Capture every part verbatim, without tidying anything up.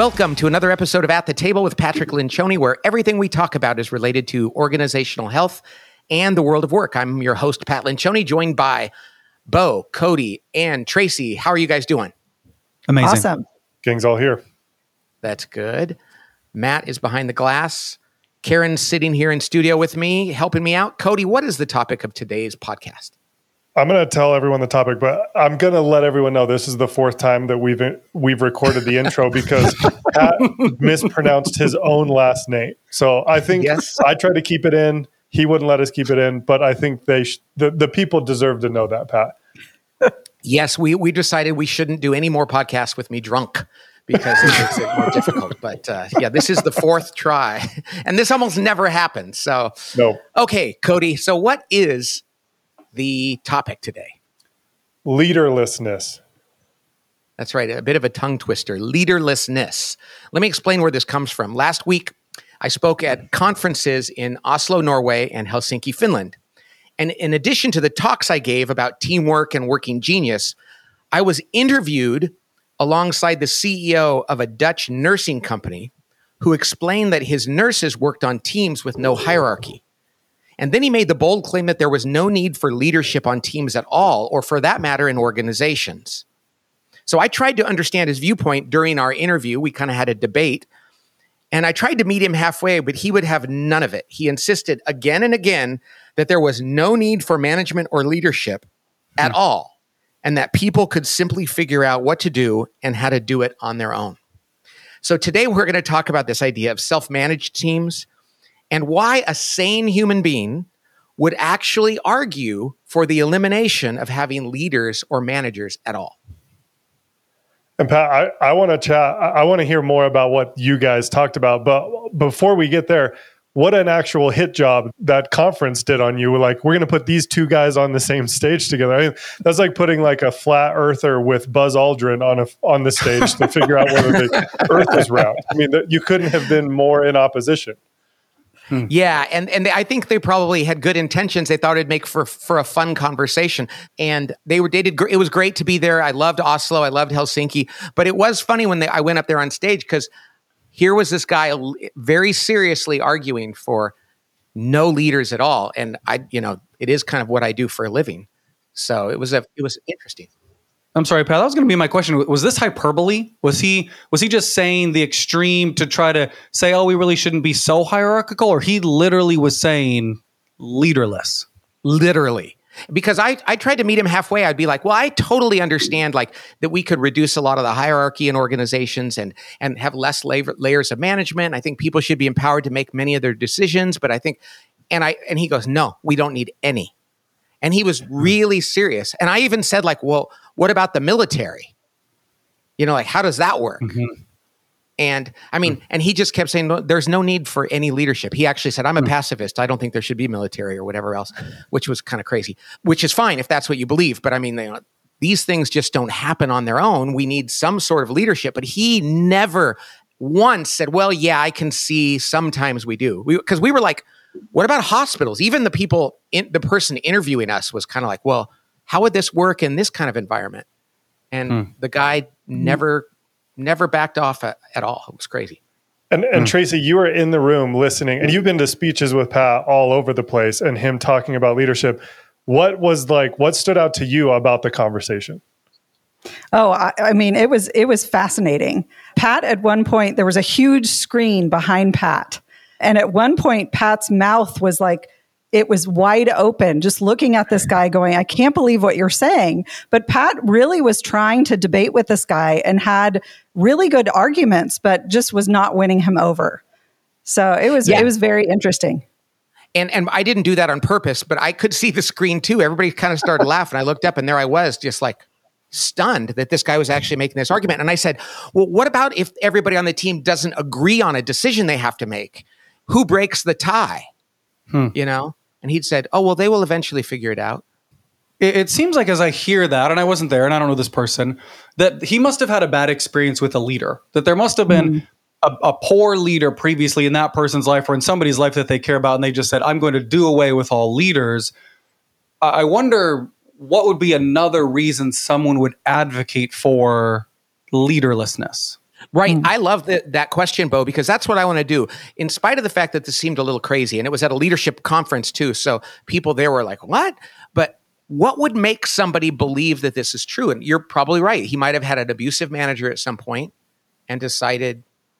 Welcome to another episode of At the Table with Patrick Lencioni, where everything we talk about is related to organizational health and the world of work. I'm your host, Pat Lencioni, joined by Bo, Cody, and Tracy. How are you guys doing? Amazing. Awesome. Gang's all here. That's good. Matt is behind the glass. Karen's sitting here in studio with me, helping me out. Cody, what is the topic of today's podcast? I'm going to tell everyone the topic, but I'm going to let everyone know this is the fourth time that we've we've recorded the intro because Pat mispronounced his own last name. So I think yes. I tried to keep it in. He wouldn't let us keep it in, but I think they sh- the, the people deserve to know that, Pat. Yes, we, we decided we shouldn't do any more podcasts with me drunk because it makes it more difficult. But uh, yeah, this is the fourth try, and this almost never happens. So, no. Okay, Cody, so what is the topic today? Leaderlessness. That's right. A bit of a tongue twister. Leaderlessness. Let me explain where this comes from. Last week, I spoke at conferences in Oslo, Norway, and Helsinki, Finland. And in addition to the talks I gave about teamwork and working genius, I was interviewed alongside the C E O of a Dutch nursing company who explained that his nurses worked on teams with no hierarchy. And then he made the bold claim that there was no need for leadership on teams at all, or for that matter, in organizations. So I tried to understand his viewpoint during our interview. We kind of had a debate, and I tried to meet him halfway, but he would have none of it. He insisted again and again that there was no need for management or leadership at hmm. all, and that people could simply figure out what to do and how to do it on their own. So today we're going to talk about this idea of self-managed teams, and why a sane human being would actually argue for the elimination of having leaders or managers at all. And Pat, I, I want to chat. I, I want to hear more about what you guys talked about. But before we get there, what an actual hit job that conference did on you. Like, we're going to put these two guys on the same stage together. I mean, that's like putting like a flat earther with Buzz Aldrin on a on the stage to figure out whether the Earth is round. I mean, you couldn't have been more in opposition. Hmm. Yeah, and and they, I think they probably had good intentions. They thought it'd make for for a fun conversation, and they were they did. It was great to be there. I loved Oslo. I loved Helsinki, but it was funny when they, I went up there on stage because here was this guy very seriously arguing for no leaders at all, and I, you know, it is kind of what I do for a living. So it was a it was interesting. I'm sorry, Pat. That was going to be my question. Was this hyperbole? Was he was he just saying the extreme to try to say, oh, we really shouldn't be so hierarchical? Or he literally was saying leaderless? Literally. Because I, I tried to meet him halfway. I'd be like, well, I totally understand like that we could reduce a lot of the hierarchy in organizations and, and have less la- layers of management. I think people should be empowered to make many of their decisions. But I think, and I and he goes, no, we don't need any. And he was really serious. And I even said, like, well, what about the military? You know, like, how does that work? Mm-hmm. And I mean, and he just kept saying, no, there's no need for any leadership. He actually said, I'm a mm-hmm. pacifist. I don't think there should be military or whatever else, which was kind of crazy, which is fine if that's what you believe. But I mean, they, these things just don't happen on their own. We need some sort of leadership. But he never once said, well, yeah, I can see sometimes we do. Because we, we were like, what about hospitals? Even the people, in, the person interviewing us was kind of like, well, how would this work in this kind of environment? And hmm. the guy never, never backed off at, at all. It was crazy. And, and hmm. Tracy, you were in the room listening, and you've been to speeches with Pat all over the place and him talking about leadership. What was like, what stood out to you about the conversation? Oh, I, I mean, it was, it was fascinating. Pat, at one point, there was a huge screen behind Pat. And at one point, Pat's mouth was like, it was wide open, just looking at this guy going, I can't believe what you're saying. But Pat really was trying to debate with this guy and had really good arguments, but just was not winning him over. So it was, yeah. it was very interesting. And and I didn't do that on purpose, but I could see the screen too. Everybody kind of started laughing. I looked up and there I was just like stunned that this guy was actually making this argument. And I said, well, what about if everybody on the team doesn't agree on a decision they have to make? Who breaks the tie? Hmm. You know? And he'd said, oh, well, they will eventually figure it out. It, it seems like as I hear that, and I wasn't there and I don't know this person, that he must have had a bad experience with a leader, that there must have been mm. a, a poor leader previously in that person's life or in somebody's life that they care about. And they just said, I'm going to do away with all leaders. I, I wonder what would be another reason someone would advocate for leaderlessness? Right. Mm. I love the, that question, Bo, because that's what I want to do. In spite of the fact that this seemed a little crazy, and it was at a leadership conference too, so people there were like, what? But what would make somebody believe that this is true? And you're probably right. He might have had an abusive manager at some point and decided,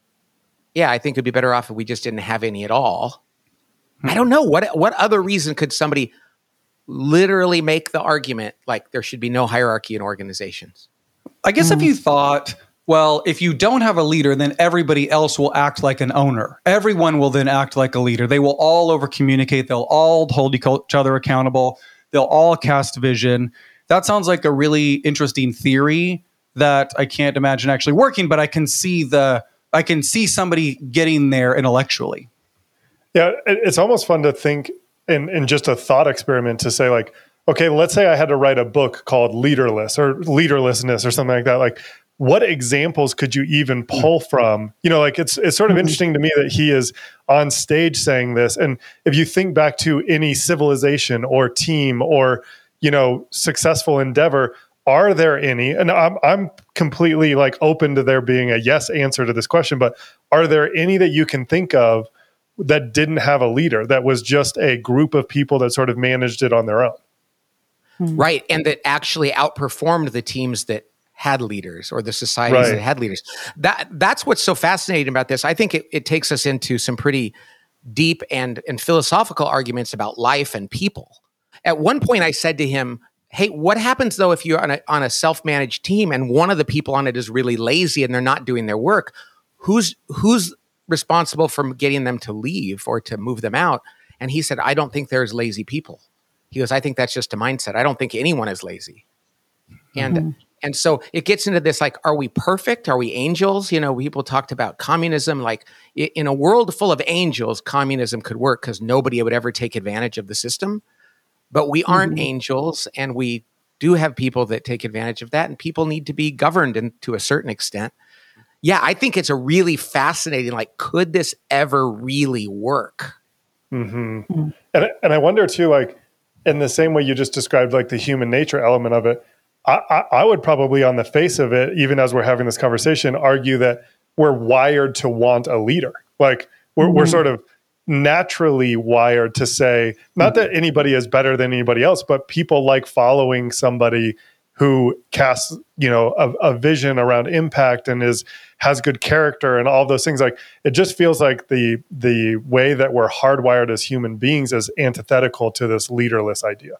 yeah, I think it'd be better off if we just didn't have any at all. Hmm. I don't know. What, what other reason could somebody literally make the argument like there should be no hierarchy in organizations? I guess mm. if you thought, well, if you don't have a leader, then everybody else will act like an owner. Everyone will then act like a leader. They will all over communicate. They'll all hold each other accountable. They'll all cast vision. That sounds like a really interesting theory that I can't imagine actually working, but I can see the I can see somebody getting there intellectually. Yeah, it's almost fun to think in, in just a thought experiment to say like, okay, let's say I had to write a book called Leaderless or Leaderlessness or something like that. Like, what examples could you even pull from? You know, like it's it's sort of interesting to me that he is on stage saying this. And if you think back to any civilization or team or, you know, successful endeavor, are there any? And I'm I'm completely like open to there being a yes answer to this question, but are there any that you can think of that didn't have a leader, that was just a group of people that sort of managed it on their own? Right. And that actually outperformed the teams that had leaders or the societies right. that had leaders. That that's what's so fascinating about this. I think it, it takes us into some pretty deep and, and philosophical arguments about life and people. At one point I said to him, hey, what happens though if you're on a, on a self-managed team and one of the people on it is really lazy and they're not doing their work? Who's who's responsible for getting them to leave or to move them out? And he said, I don't think there's lazy people. He goes, I think that's just a mindset. I don't think anyone is lazy. And mm-hmm. And so it gets into this, like, are we perfect? Are we angels? You know, people talked about communism. Like in a world full of angels, communism could work because nobody would ever take advantage of the system. But we aren't mm-hmm. angels, and we do have people that take advantage of that, and people need to be governed in, to a certain extent. Yeah, I think it's a really fascinating, like, could this ever really work? Mm-hmm. Mm-hmm. And, and I wonder too, like, in the same way you just described, like the human nature element of it, I, I would probably, on the face of it, even as we're having this conversation, argue that we're wired to want a leader. Like we're, mm-hmm. we're sort of naturally wired to say, not that anybody is better than anybody else, but people like following somebody who casts, you know, a, a vision around impact and is has good character and all those things. Like it just feels like the the way that we're hardwired as human beings is antithetical to this leaderless idea.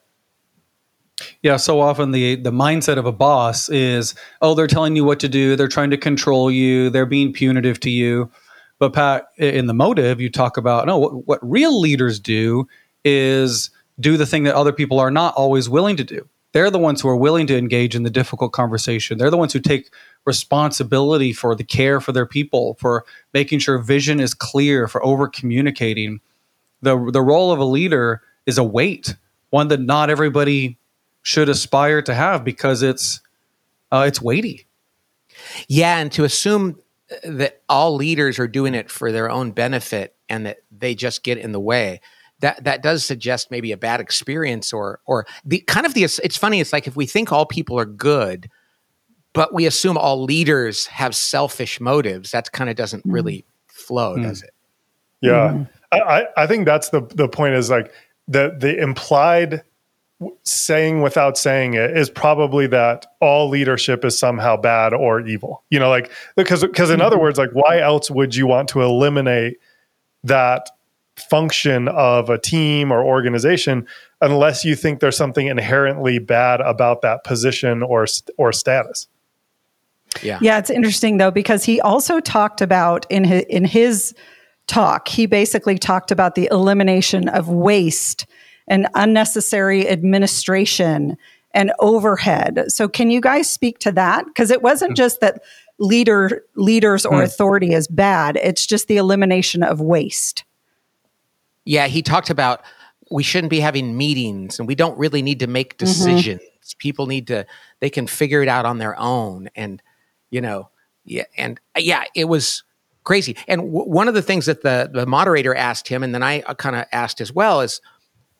Yeah, so often the the mindset of a boss is, oh, they're telling you what to do, they're trying to control you, they're being punitive to you. But Pat, in the motive, you talk about, no, what, what real leaders do is do the thing that other people are not always willing to do. They're the ones who are willing to engage in the difficult conversation. They're the ones who take responsibility for the care for their people, for making sure vision is clear, for over communicating. The the role of a leader is a weight, one that not everybody should aspire to have because it's uh, it's weighty. Yeah, and to assume that all leaders are doing it for their own benefit and that they just get in the way, that that does suggest maybe a bad experience or or the kind of the. It's funny. It's like if we think all people are good, but we assume all leaders have selfish motives, that kind of doesn't really flow, mm. does it? Yeah, mm. I I think that's the the point. Is like the the implied saying without saying it is probably that all leadership is somehow bad or evil. You know, like because because in mm-hmm. other words, like why else would you want to eliminate that function of a team or organization unless you think there's something inherently bad about that position or or status? Yeah. Yeah, it's interesting though because he also talked about in his in his talk, he basically talked about the elimination of waste and unnecessary administration and overhead. So can you guys speak to that? Because it wasn't just that leader leaders or authority is bad. It's just the elimination of waste. Yeah, he talked about we shouldn't be having meetings and we don't really need to make decisions. Mm-hmm. People need to, they can figure it out on their own. And, you know, yeah, and yeah, it was crazy. And w- one of the things that the, the moderator asked him, and then I kind of asked as well, is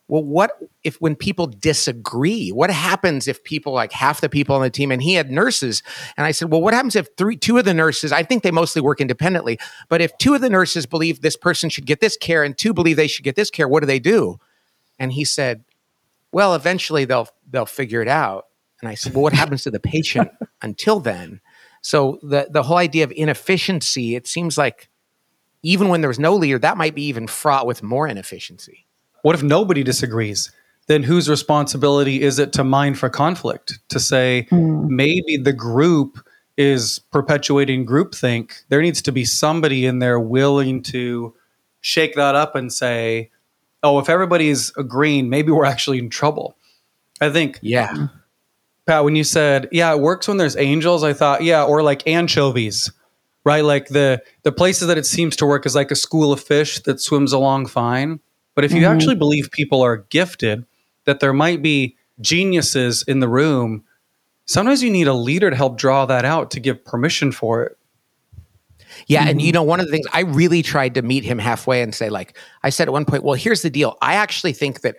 well, what if when people disagree? What happens if people, like half the people on the team, and he had nurses, and I said, well, what happens if three, two of the nurses, I think they mostly work independently, but if two of the nurses believe this person should get this care and two believe they should get this care, what do they do? And he said, well, eventually they'll they'll figure it out. And I said, well, what happens to the patient until then? So the the whole idea of inefficiency, it seems like even when there's no leader, that might be even fraught with more inefficiency. What if nobody disagrees? Then whose responsibility is it to mine for conflict? To say mm. maybe the group is perpetuating groupthink. There needs to be somebody in there willing to shake that up and say, oh, if everybody's agreeing, maybe we're actually in trouble. I think, yeah, Pat, when you said, yeah, it works when there's angels, I thought, yeah, or like anchovies, right? Like the the places that it seems to work is like a school of fish that swims along fine. But if you mm-hmm. actually believe people are gifted, that there might be geniuses in the room, sometimes you need a leader to help draw that out, to give permission for it. Yeah. Mm-hmm. And you know, one of the things I really tried to meet him halfway and say, like, I said at one point, well, here's the deal. I actually think that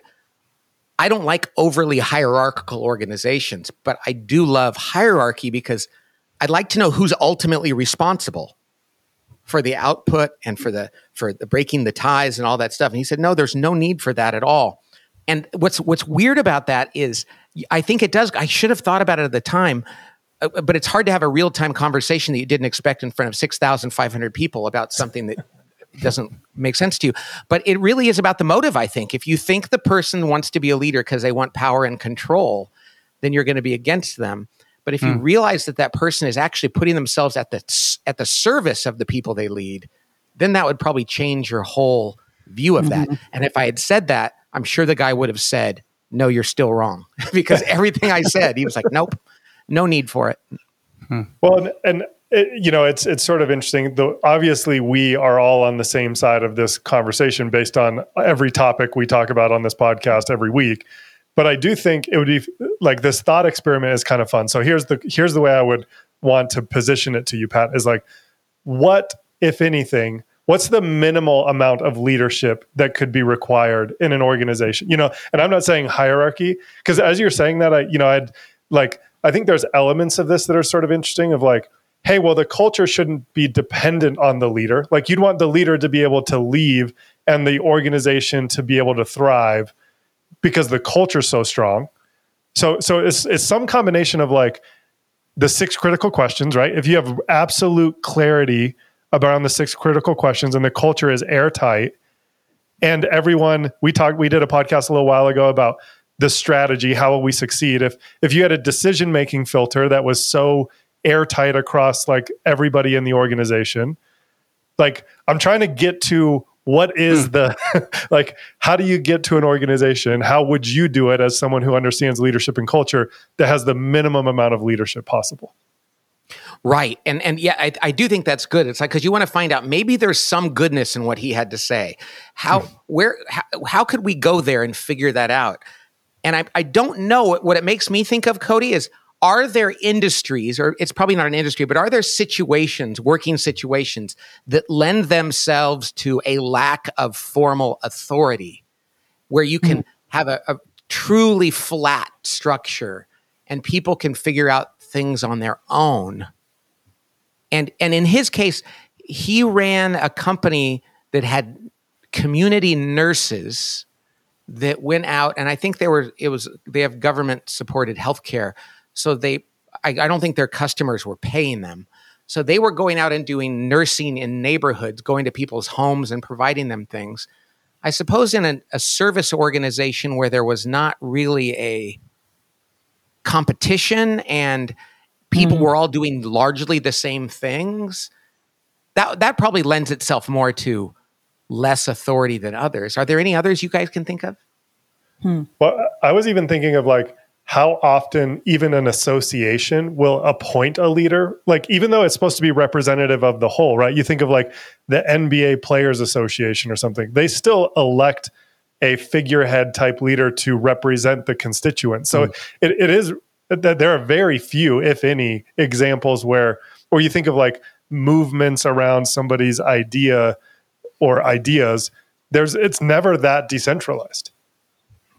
I don't like overly hierarchical organizations, but I do love hierarchy because I'd like to know who's ultimately responsible for the output and for the for the breaking the ties and all that stuff. And he said, no, there's no need for that at all. And what's what's weird about that is I think it does. I should have thought about it at the time, uh, but it's hard to have a real time conversation that you didn't expect in front of six thousand five hundred people about something that doesn't make sense to you. But it really is about the motive, I think. If you think the person wants to be a leader because they want power and control, then you're going to be against them. But if you mm. realize that that person is actually putting themselves at the at the service of the people they lead, then that would probably change your whole view of mm-hmm. that. And if I had said that, I'm sure the guy would have said, no, you're still wrong. Because everything I said, he was like, nope, no need for it. Hmm. Well, and, and it, you know, it's it's sort of interesting. Though obviously, we are all on the same side of this conversation based on every topic we talk about on this podcast every week. But I do think it would be like this thought experiment is kind of fun. So here's the here's the way I would want to position it to you, Pat, is like, what, if anything, what's the minimal amount of leadership that could be required in an organization? You know, and I'm not saying hierarchy, because as you're saying that, I, you know, I'd like, I think there's elements of this that are sort of interesting of like, hey, well, the culture shouldn't be dependent on the leader. Like you'd want the leader to be able to leave and the organization to be able to thrive because the culture's so strong. So, so it's, it's some combination of like the six critical questions, right? If you have absolute clarity around the six critical questions and the culture is airtight, and everyone, we talked, we did a podcast a little while ago about the strategy, how will we succeed? If, if you had a decision-making filter that was so airtight across like everybody in the organization, like I'm trying to get to what is the, like, how do you get to an organization? How would you do it as someone who understands leadership and culture that has the minimum amount of leadership possible? Right. And and yeah, I, I do think that's good. It's like, because you want to find out, maybe there's some goodness in what he had to say. How, where, how, how could we go there and figure that out? And I, I don't know. What it makes me think of, Cody, is are there industries, or it's probably not an industry, but are there situations, working situations, that lend themselves to a lack of formal authority, where you can mm-hmm. have a, a truly flat structure and people can figure out things on their own? And and in his case, he ran a company that had community nurses that went out, and I think they were it was they have government supported healthcare. So they, I, I don't think their customers were paying them. So they were going out and doing nursing in neighborhoods, going to people's homes and providing them things. I suppose in a, a service organization where there was not really a competition and people mm-hmm. were all doing largely the same things, that that probably lends itself more to less authority than others. Are there any others you guys can think of? Hmm. Well, I was even thinking of like, how often even an association will appoint a leader, like even though it's supposed to be representative of the whole, right? You think of like the N B A Players Association or something, they still elect a figurehead type leader to represent the constituents. So mm. it, it is that there are very few, if any, examples where, or you think of like movements around somebody's idea or ideas, there's, it's never that decentralized.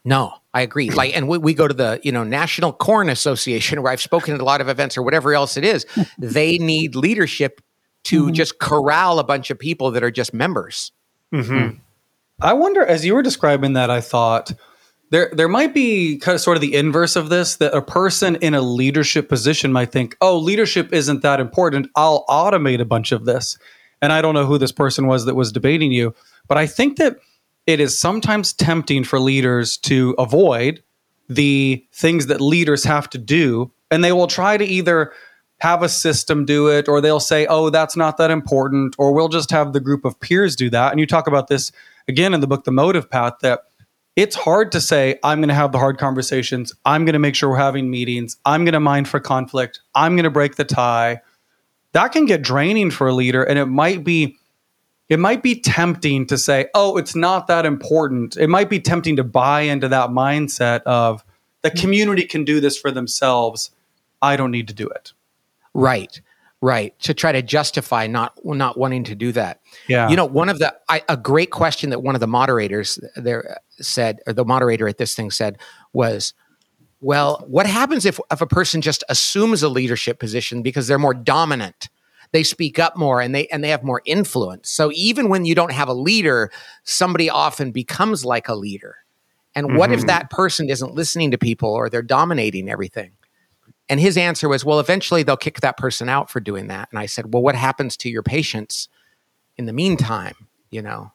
No, I agree. Like, and we, we go to the, you know, National Corn Association, where I've spoken at a lot of events or whatever else it is. They need leadership to mm-hmm. just corral a bunch of people that are just members. Mm-hmm. I wonder, as you were describing that, I thought there there might be kind of sort of the inverse of this, that a person in a leadership position might think, oh, leadership isn't that important. I'll automate a bunch of this. And I don't know who this person was that was debating you, but I think that it is sometimes tempting for leaders to avoid the things that leaders have to do. And they will try to either have a system do it, or they'll say, oh, that's not that important, or we'll just have the group of peers do that. And you talk about this again in the book, The Motive Path, that it's hard to say, I'm going to have the hard conversations. I'm going to make sure we're having meetings. I'm going to mind for conflict. I'm going to break the tie. That can get draining for a leader. And it might be It might be tempting to say, oh, it's not that important. It might be tempting to buy into that mindset of the community can do this for themselves. I don't need to do it. Right, right. To try to justify not not wanting to do that. Yeah. You know, one of the, I, a great question that one of the moderators there said, or the moderator at this thing said was, well, what happens if, if a person just assumes a leadership position because they're more dominant? They speak up more and they and they have more influence. So even when you don't have a leader, somebody often becomes like a leader. And mm-hmm. what if that person isn't listening to people, or they're dominating everything? And his answer was, well, eventually they'll kick that person out for doing that. And I said, well, what happens to your patients in the meantime? You know?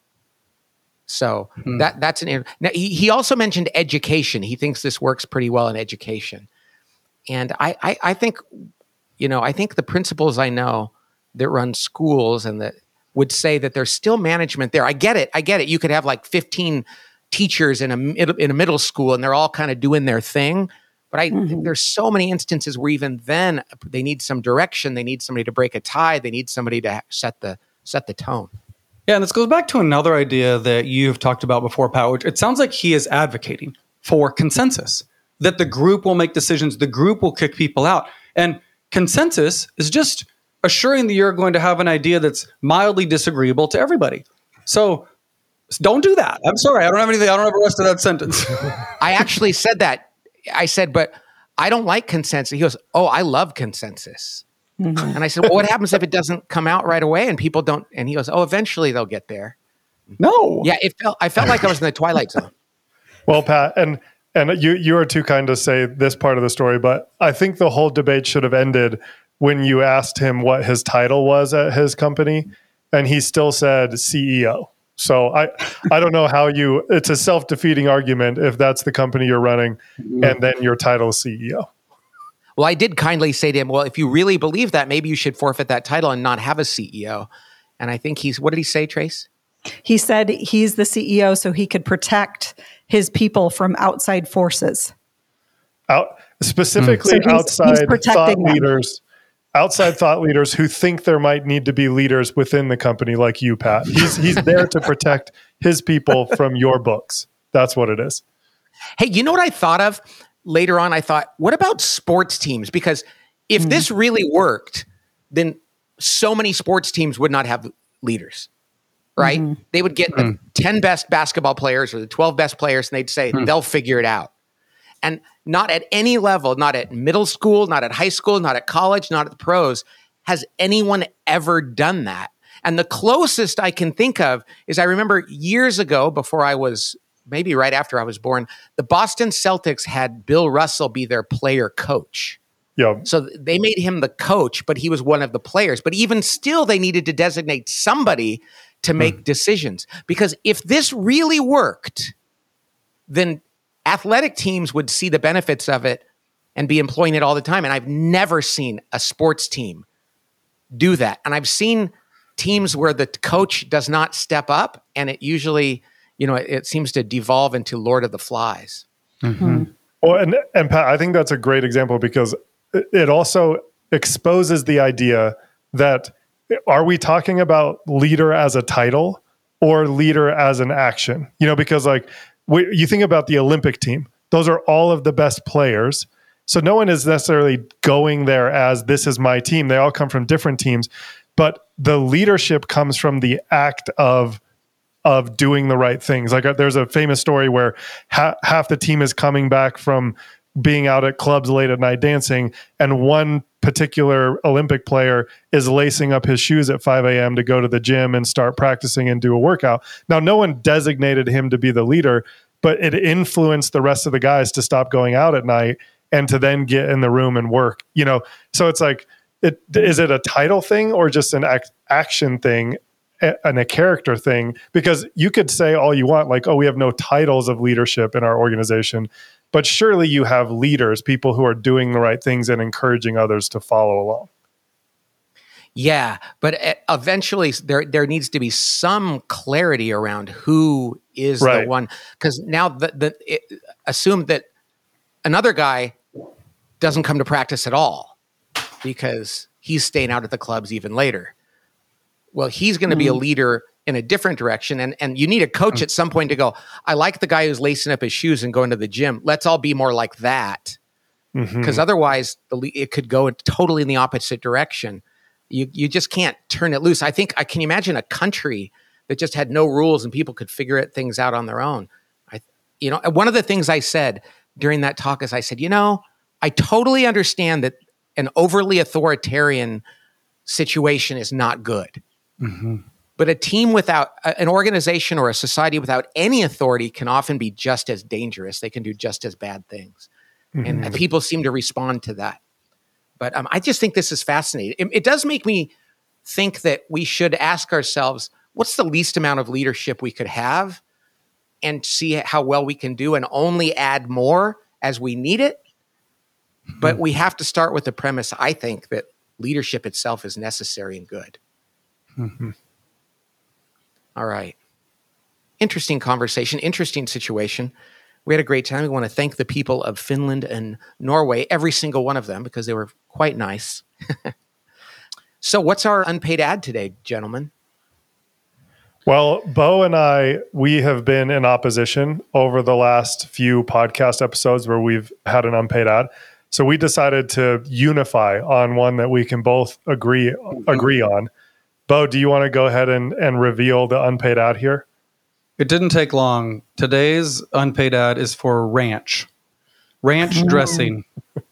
So mm-hmm. that that's an, now he, he also mentioned education. He thinks this works pretty well in education. And I, I, I think, you know, I think the principals I know that run schools and that would say that there's still management there. I get it. I get it. You could have like fifteen teachers in a in a middle school and they're all kind of doing their thing. But I mm-hmm. think there's so many instances where even then they need some direction. They need somebody to break a tie. They need somebody to set the set the tone. Yeah, and this goes back to another idea that you've talked about before, Pat, which it sounds like he is advocating for consensus, that the group will make decisions, the group will kick people out. And consensus is just assuring that you're going to have an idea that's mildly disagreeable to everybody. So don't do that. I'm sorry. I don't have anything. I don't have the rest of that sentence. I actually said that. I said, but I don't like consensus. He goes, oh, I love consensus. Mm-hmm. And I said, well, what happens if it doesn't come out right away and people don't? And he goes, oh, eventually they'll get there. No. Yeah, it felt. I felt like I was in the Twilight Zone. Well, Pat, and and you you are too kind to say this part of the story, but I think the whole debate should have ended when you asked him what his title was at his company, and he still said C E O. So I, I don't know how you, it's a self-defeating argument if that's the company you're running and then your title is C E O. Well, I did kindly say to him, well, if you really believe that, maybe you should forfeit that title and not have a C E O. And I think he's, what did he say, Trace? He said he's the C E O so he could protect his people from outside forces. Out, specifically mm. so he's, outside he's thought them. leaders. Outside thought leaders who think there might need to be leaders within the company like you, Pat. He's he's there to protect his people from your books. That's what it is. Hey, you know what I thought of later on? I thought, what about sports teams? Because if mm-hmm. this really worked, then so many sports teams would not have leaders, right? Mm-hmm. They would get mm-hmm. the ten best basketball players or the twelve best players, and they'd say, mm-hmm. they'll figure it out. And not at any level, not at middle school, not at high school, not at college, not at the pros, has anyone ever done that. And the closest I can think of is I remember years ago, before I was, maybe right after I was born, the Boston Celtics had Bill Russell be their player coach. Yeah. So they made him the coach, but he was one of the players. But even still, they needed to designate somebody to make hmm. decisions. Because if this really worked, then athletic teams would see the benefits of it and be employing it all the time. And I've never seen a sports team do that. And I've seen teams where the coach does not step up, and it usually, you know, it, it seems to devolve into Lord of the Flies. Mm-hmm. Well, and, and Pat, I think that's a great example because it also exposes the idea that, are we talking about leader as a title or leader as an action? You know, because like, We, you think about the Olympic team, those are all of the best players. So no one is necessarily going there as this is my team. They all come from different teams, but the leadership comes from the act of of doing the right things. Like uh, there's a famous story where ha- half the team is coming back from being out at clubs late at night dancing, and one particular Olympic player is lacing up his shoes at five a.m. to go to the gym and start practicing and do a workout. Now, no one designated him to be the leader, but it influenced the rest of the guys to stop going out at night and to then get in the room and work. You know, so it's like, it, is it a title thing or just an act, action thing and a character thing? Because you could say all you want, like, oh, we have no titles of leadership in our organization, but surely you have leaders, people who are doing the right things and encouraging others to follow along. Yeah, but eventually there there needs to be some clarity around who is right. the one, because now the, the it, assume that another guy doesn't come to practice at all because he's staying out at the clubs even later. Well, he's going to mm. be a leader in a different direction, and and you need a coach mm. at some point to go, I like the guy who's lacing up his shoes and going to the gym. Let's all be more like that, because mm-hmm. otherwise the, it could go totally in the opposite direction. You you just can't turn it loose. I think I can imagine a country that just had no rules and people could figure it, things out on their own. I, you know, one of the things I said during that talk is I said, you know, I totally understand that an overly authoritarian situation is not good. Mm-hmm. But a team without, an organization or a society without any authority can often be just as dangerous. They can do just as bad things. Mm-hmm. And people seem to respond to that. But um, I just think this is fascinating. It, it does make me think that we should ask ourselves, what's the least amount of leadership we could have, and see how well we can do, and only add more as we need it. Mm-hmm. But we have to start with the premise, I think, that leadership itself is necessary and good. Mm-hmm. All right. Interesting conversation, interesting situation. We had a great time. We want to thank the people of Finland and Norway, every single one of them, because they were quite nice. So what's our unpaid ad today, gentlemen? Well, Bo and I, we have been in opposition over the last few podcast episodes where we've had an unpaid ad. So we decided to unify on one that we can both agree agree on. Bo, do you want to go ahead and, and reveal the unpaid ad here? It didn't take long. Today's unpaid ad is for ranch. Ranch dressing.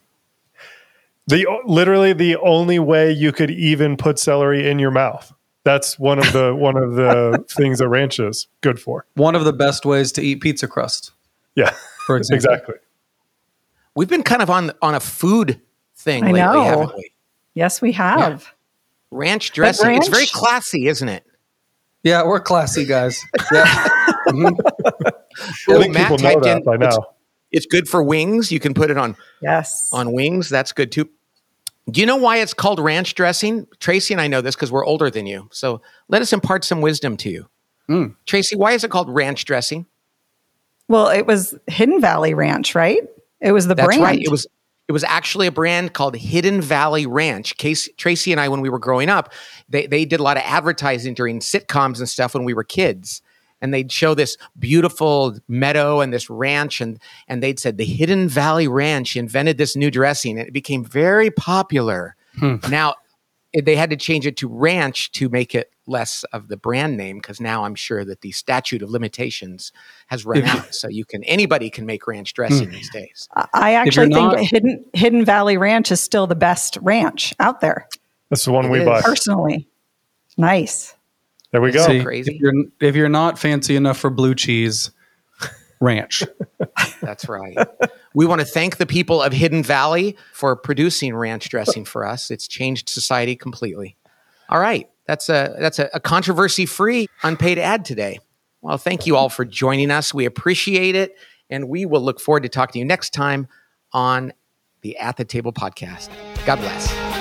The literally the only way you could even put celery in your mouth. That's one of the one of the things that ranch is good for. One of the best ways to eat pizza crust. Yeah, for example. Exactly. We've been kind of on on a food thing I lately, know. haven't we? Yes, we have. Yeah. Ranch dressing. Ranch? It's very classy, isn't it? Yeah, we're classy guys. Yeah. Mm-hmm. I think Matt people know that in, by now. It's, it's good for wings. You can put it on yes on wings. That's good too. Do you know why it's called ranch dressing? Tracy and I know this because we're older than you. So let us impart some wisdom to you. Mm. Tracy, why is it called ranch dressing? Well, it was Hidden Valley Ranch, right? It was the That's brand. Right. It was It was actually a brand called Hidden Valley Ranch. Case, Tracy and I, when we were growing up, they, they did a lot of advertising during sitcoms and stuff when we were kids. And they'd show this beautiful meadow and this ranch. And, and they'd said the Hidden Valley Ranch invented this new dressing. And it became very popular. Hmm. Now, it, they had to change it to ranch to make it less of the brand name, because now I'm sure that the statute of limitations has run out. So you can anybody can make ranch dressing these days. I actually think not, Hidden Hidden Valley Ranch is still the best ranch out there. That's the one it we is. buy. Personally. Nice. There we go. See, crazy. If you're, if you're not fancy enough for blue cheese, ranch. That's right. We want to thank the people of Hidden Valley for producing ranch dressing for us. It's changed society completely. All right. That's a that's a, a controversy-free unpaid ad today. Well, thank you all for joining us. We appreciate it. And we will look forward to talking to you next time on the At the Table podcast. God bless.